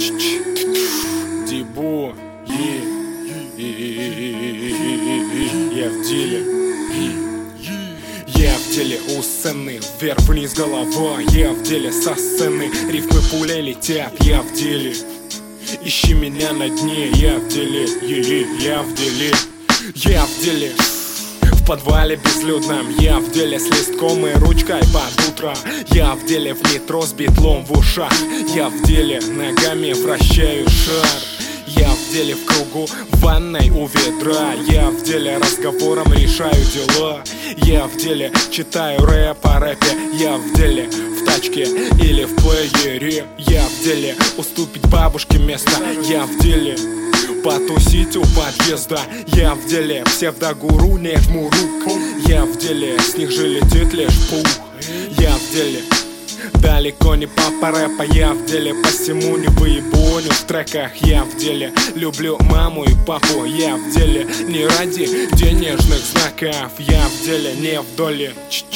Дибо, я в деле. Я в деле у сцены, вверх-вниз голова. Я в деле со сцены, рифмы пулей летят. Я в деле, ищи меня на дне. Я в деле, я в деле. Я в деле, в подвале безлюдном. Я в деле с листком и ручкой под утро. Я в деле в метро с битлом в ушах. Я в деле ногами вращаю шар. Я в деле в кругу, в ванной у ведра. Я в деле разговором решаю дела. Я в деле читаю рэп о рэпе. Я в деле в тачке или в плеере. Я в деле уступить бабушке место. Я в деле потусить у подъезда. Я в деле псевдогуру не жму рук. Я в деле с них же летит лишь пух. Я в деле далеко не папа рэпа. Я в деле посему не выебоню в треках. Я в деле люблю маму и папу. Я в деле не ради денежных знаков. Я в деле не в доле.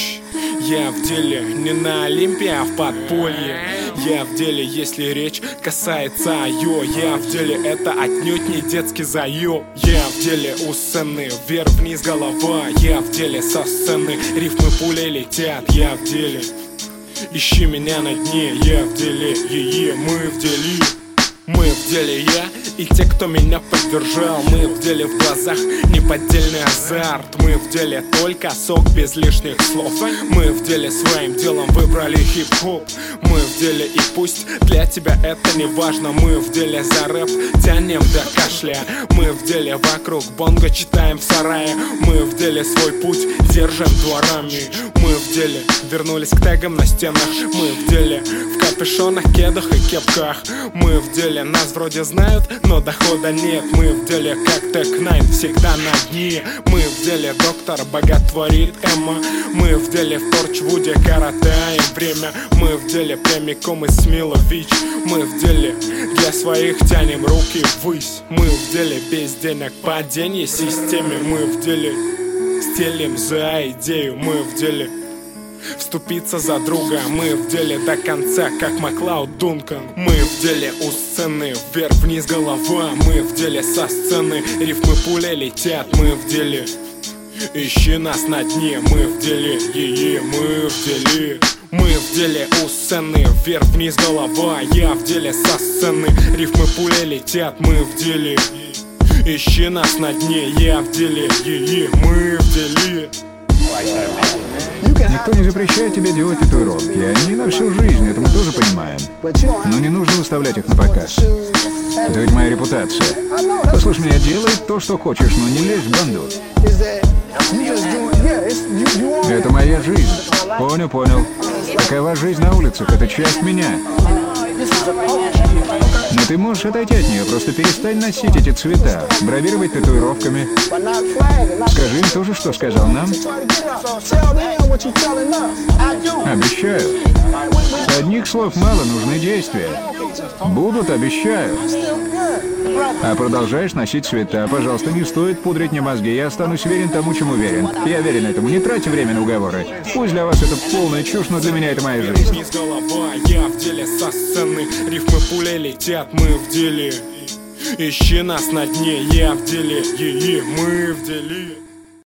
Я в деле не на Олимпе, а в подполье. Я в деле, если речь касается айо. Я в деле, это отнюдь не детский заёб. Я в деле у сцены, вверх-вниз голова. Я в деле со сцены, рифмы пулей летят. Я в деле, ищи меня на дне. Я в деле, мы в деле. Мы в деле я и те, кто меня поддержал. Мы в деле в глазах неподдельный азарт. Мы в деле только сок без лишних слов. Мы в деле своим делом выбрали хип-хоп. Мы в деле и пусть для тебя это не важно. Мы в деле за рэп тянем до кашля. Мы в деле вокруг бонго читаем в сарае. Мы в деле свой путь держим дворами. Мы в деле вернулись к тегам на стенах. Мы в деле в капюшонах, кедах и кепках. Мы в деле нас вроде знают, но дохода нет. Мы в деле как Тек-9 всегда на дне. Мы в деле доктор боготворит Эмма. Мы в деле в Торчвуде коротаем время. Мы в деле прямиком из Смилович. Мы в деле для своих тянем руки ввысь. Мы в деле без денег падение системе. Мы в деле стелим за идею. Мы в деле вступиться за друга. Мы в деле до конца, как Маклауд Дункан. Мы в деле у сцены, вверх-вниз голова. Мы в деле со сцены, рифмы пулей летят. Мы в деле, ищи нас на дне. Мы в деле, мы в деле. Мы в деле у сцены, вверх-вниз голова. Я в деле со сцены, рифмы пулей летят. Мы в деле, ищи нас на дне. Я в деле, мы в деле. Никто не запрещает тебе делать татуировки. Они на всю жизнь, это мы тоже понимаем. Но не нужно выставлять их на показ. Это ведь моя репутация. Послушай меня, делай то, что хочешь, но не лезь в банду. Это моя жизнь. Понял. Такова жизнь на улицах, это часть меня. Но ты можешь отойти от нее, просто перестань носить эти цвета, бравировать татуировками. Скажи им то же, что сказал нам. Обещаю. Одних слов мало, нужны действия. Будут, обещаю. А продолжаешь носить цвета, пожалуйста, не стоит пудрить мне мозги. Я останусь верен тому, чему верен. Я верен этому. Не тратьте время на уговоры. Пусть для вас это полная чушь, но для меня это моя жизнь. Я в деле со сцены, рифмы пулей летят. Мы в деле, ищи нас на дне. Я в деле, мы в деле.